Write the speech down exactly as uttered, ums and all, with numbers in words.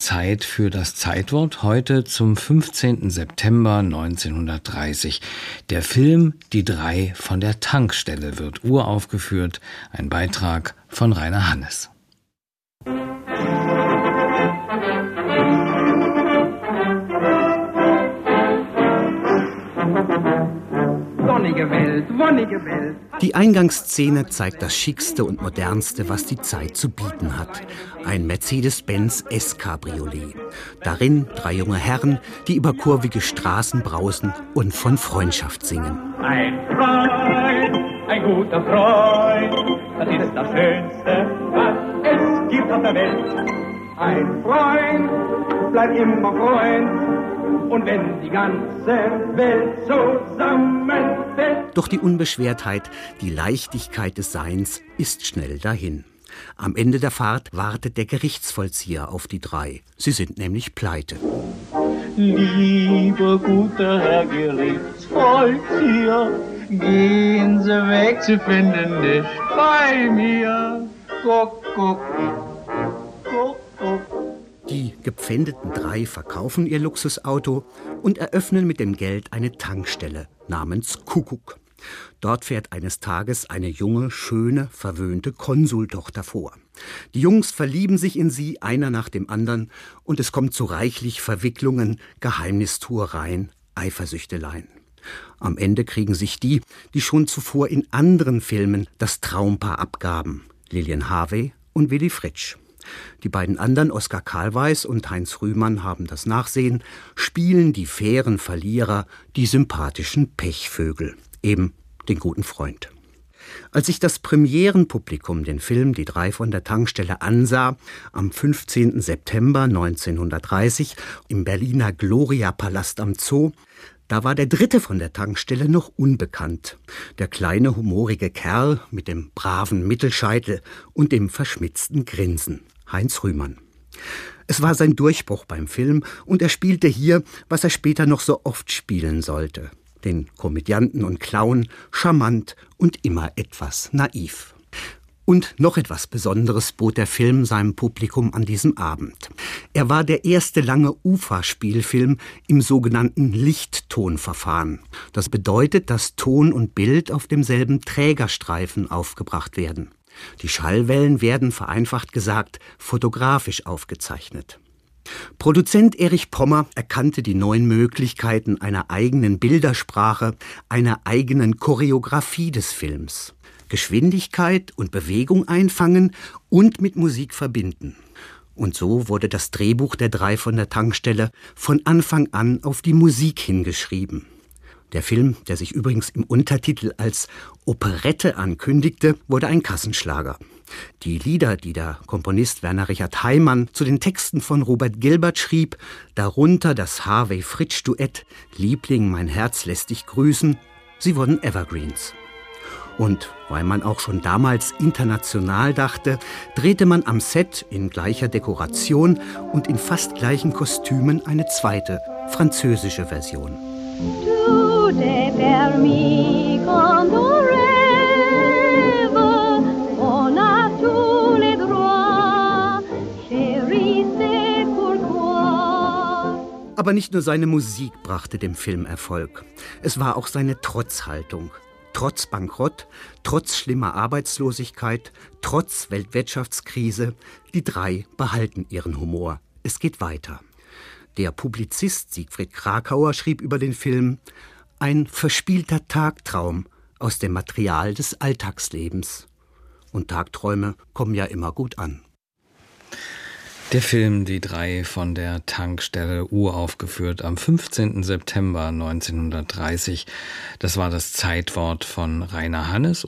Zeit für das Zeitwort heute zum fünfzehnten September neunzehnhundertdreißig. Der Film Die drei von der Tankstelle wird uraufgeführt. Ein Beitrag von Rainer Hannes. Wonnige Welt, wonnige Welt. Die Eingangsszene zeigt das Schickste und Modernste, was die Zeit zu bieten hat. Ein Mercedes-Benz S-Cabriolet. Darin drei junge Herren, die über kurvige Straßen brausen und von Freundschaft singen. Ein Freund, ein guter Freund, das ist das Schönste, was es gibt auf der Welt. Ein Freund, bleib immer Freund. Und wenn die ganze Welt zusammenfällt. Doch die Unbeschwertheit, die Leichtigkeit des Seins ist schnell dahin. Am Ende der Fahrt wartet der Gerichtsvollzieher auf die drei. Sie sind nämlich pleite. Lieber guter Herr Gerichtsvollzieher, gehen Sie weg, Sie finden nicht bei mir. Guck, guck, guck, guck. Die gepfändeten drei verkaufen ihr Luxusauto und eröffnen mit dem Geld eine Tankstelle namens Kuckuck. Dort fährt eines Tages eine junge, schöne, verwöhnte Konsultochter vor. Die Jungs verlieben sich in sie, einer nach dem anderen, und es kommt zu reichlich Verwicklungen, Geheimnistuereien, Eifersüchteleien. Am Ende kriegen sich die, die schon zuvor in anderen Filmen das Traumpaar abgaben, Lilian Harvey und Willy Fritsch. Die beiden anderen, Oskar Karlweis und Heinz Rühmann, haben das Nachsehen, spielen die fairen Verlierer, die sympathischen Pechvögel, eben den guten Freund. Als sich das Premierenpublikum den Film Die drei von der Tankstelle ansah, am fünfzehnten September neunzehnhundertdreißig im Berliner Gloria-Palast am Zoo, da war der dritte von der Tankstelle noch unbekannt. Der kleine, humorige Kerl mit dem braven Mittelscheitel und dem verschmitzten Grinsen, Heinz Rühmann. Es war sein Durchbruch beim Film und er spielte hier, was er später noch so oft spielen sollte. Den Komödianten und Clown, charmant und immer etwas naiv. Und noch etwas Besonderes bot der Film seinem Publikum an diesem Abend. Er war der erste lange U F A-Spielfilm im sogenannten Lichttonverfahren. Das bedeutet, dass Ton und Bild auf demselben Trägerstreifen aufgebracht werden. Die Schallwellen werden, vereinfacht gesagt, fotografisch aufgezeichnet. Produzent Erich Pommer erkannte die neuen Möglichkeiten einer eigenen Bildersprache, einer eigenen Choreografie des Films. Geschwindigkeit und Bewegung einfangen und mit Musik verbinden. Und so wurde das Drehbuch der drei von der Tankstelle von Anfang an auf die Musik hingeschrieben. Der Film, der sich übrigens im Untertitel als Operette ankündigte, wurde ein Kassenschlager. Die Lieder, die der Komponist Werner Richard Heimann zu den Texten von Robert Gilbert schrieb, darunter das Harvey-Fritsch-Duett »Liebling, mein Herz lässt dich grüßen«, sie wurden Evergreens. Und weil man auch schon damals international dachte, drehte man am Set in gleicher Dekoration und in fast gleichen Kostümen eine zweite, französische Version. Tout est permis quand on rêve, on a tous les droits, chérie, c'est pourquoi. Aber nicht nur seine Musik brachte dem Film Erfolg. Es war auch seine Trotzhaltung. Trotz Bankrott, trotz schlimmer Arbeitslosigkeit, trotz Weltwirtschaftskrise, die drei behalten ihren Humor. Es geht weiter. Der Publizist Siegfried Krakauer schrieb über den Film: ein verspielter Tagtraum aus dem Material des Alltagslebens. Und Tagträume kommen ja immer gut an. Der Film Die drei von der Tankstelle, uraufgeführt am fünfzehnten September neunzehnhundertdreißig. Das war das Zeitwort von Rainer Hannes.